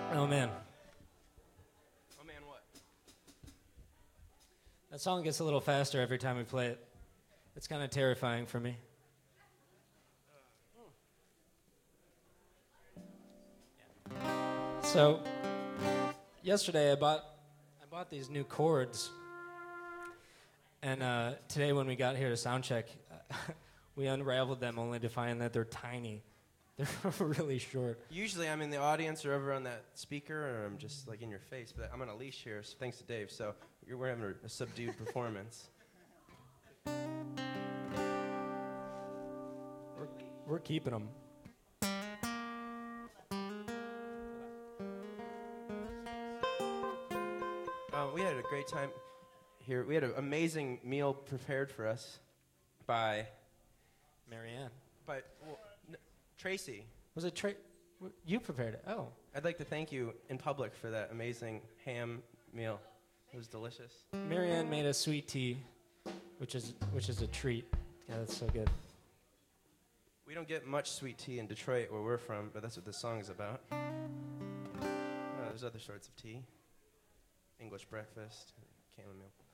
Oh man, Oh man, what? that song gets a little faster every time we play it. It's kind of terrifying for me. So, yesterday I bought these new chords, and today when we got here to sound check, we unraveled them only to find that they're tiny. They're really short. Usually I'm in the audience or over on that speaker, or I'm just like in your face. But I'm on a leash here, so thanks to Dave. So we're having a subdued performance. We're keeping them. We had a great time here. We had an amazing meal prepared for us by Marianne. Tracy. Was it you prepared it? Oh. I'd like to thank you in public for that amazing ham meal. It was delicious. Marianne made a sweet tea, which is a treat. Yeah, that's so good. We don't get much sweet tea in Detroit, where we're from, but that's what this song is about. There's other sorts of tea. English breakfast, chamomile.